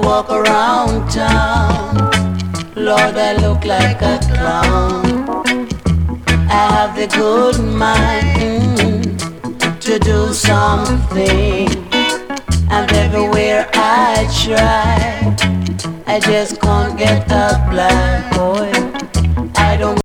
walk around town, Lord, I look like a clown. I have the good mind to do something, and everywhere I try, I just can't get a black boy.